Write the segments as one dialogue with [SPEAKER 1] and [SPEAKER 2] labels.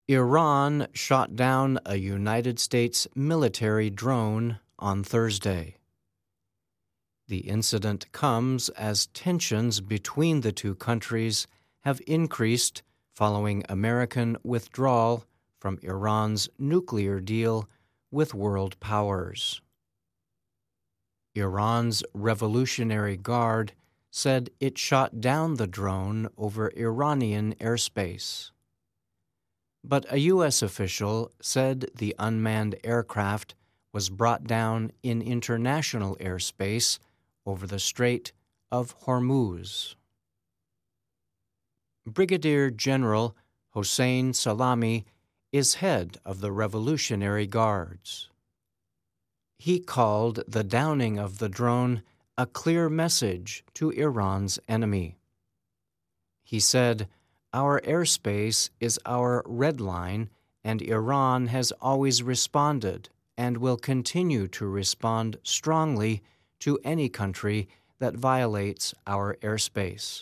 [SPEAKER 1] Iran shot down a United States military drone on Thursday. The incident comes as tensions between the two countries have increased following American withdrawal from Iran's nuclear deal with world powers. Iran's Revolutionary Guard said it shot down the drone over Iranian airspace. But a U.S. official said the unmanned aircraft was brought down in international airspace over the Strait of Hormuz. Brigadier General Hossein Salami is head of the Revolutionary Guards. He called the downing of the drone a clear message to Iran's enemy. He said, "Our airspace is our red line, and Iran has always responded and will continue to respond strongly to any country that violates our airspace."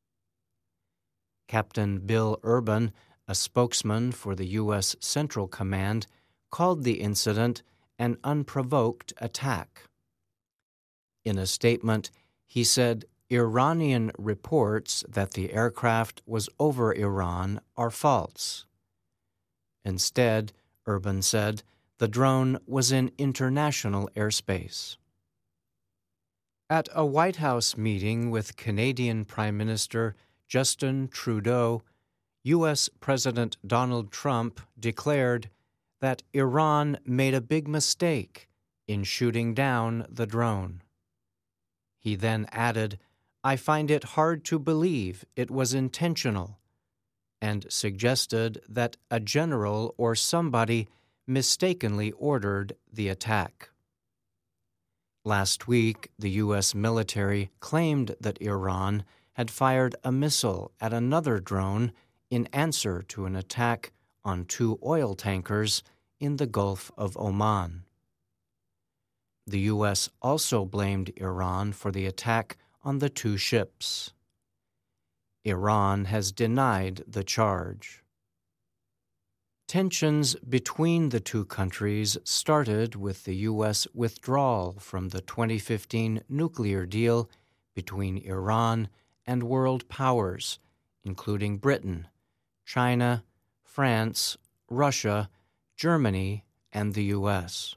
[SPEAKER 1] Captain Bill Urban, a spokesman for the U.S. Central Command, called the incident an unprovoked attack. In a statement, he said, "Iranian reports that the aircraft was over Iran are false." Instead, Urban said, the drone was in international airspace. At a White House meeting with Canadian Prime Minister Justin Trudeau, U.S. President Donald Trump declared that Iran made a big mistake in shooting down the drone. He then added, "I find it hard to believe it was intentional," and suggested that a general or somebody mistakenly ordered the attack. Last week, the U.S. military claimed that Iran had fired a missile at another drone in answer to an attack on 2 oil tankers in the Gulf of Oman. The U.S. also blamed Iran for the attack on the 2 ships. Iran has denied the charge. Tensions between the two countries started with the U.S. withdrawal from the 2015 nuclear deal between Iran and world powers, including Britain, China, France, Russia, Germany, and the U.S.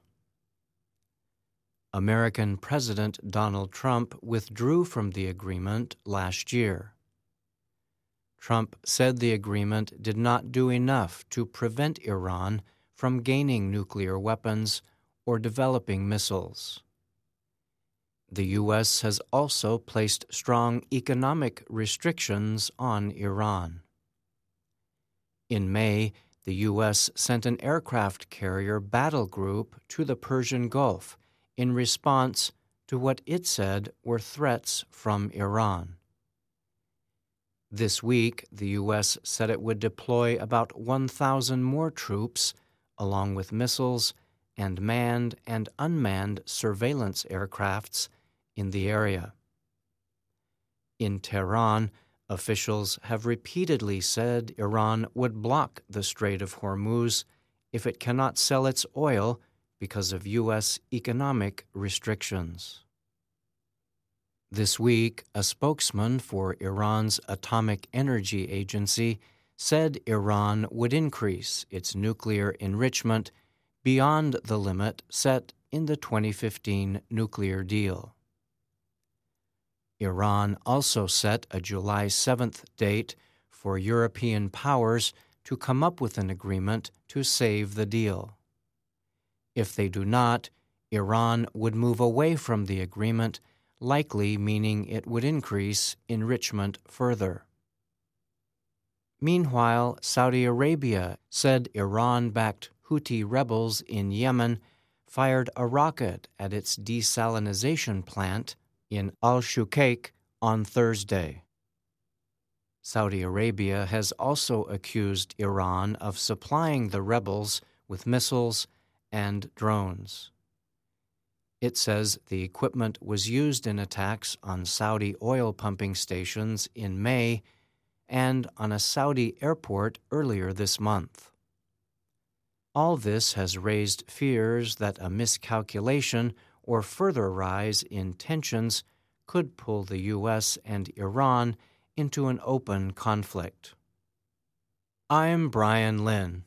[SPEAKER 1] American President Donald Trump withdrew from the agreement last year. Trump said the agreement did not do enough to prevent Iran from gaining nuclear weapons or developing missiles. The U.S. has also placed strong economic restrictions on Iran. In May, the U.S. sent an aircraft carrier battle group to the Persian Gulf in response to what it said were threats from Iran. This week, the U.S. said it would deploy about 1,000 more troops, along with missiles and manned and unmanned surveillance aircrafts in the area. In Tehran, officials have repeatedly said Iran would block the Strait of Hormuz if it cannot sell its oil because of U.S. economic restrictions. This week, a spokesman for Iran's Atomic Energy Agency said Iran would increase its nuclear enrichment beyond the limit set in the 2015 nuclear deal. Iran also set a July 7th date for European powers to come up with an agreement to save the deal. If they do not, Iran would move away from the agreement, likely meaning it would increase enrichment further. Meanwhile, Saudi Arabia said Iran-backed Houthi rebels in Yemen fired a rocket at its desalination plant in Al-Shuqaiq on Thursday. Saudi Arabia has also accused Iran of supplying the rebels with missiles and drones. It says the equipment was used in attacks on Saudi oil pumping stations in May and on a Saudi airport earlier this month. All this has raised fears that a miscalculation or further rise in tensions could pull the U.S. and Iran into an open conflict. I'm Brian Lynn.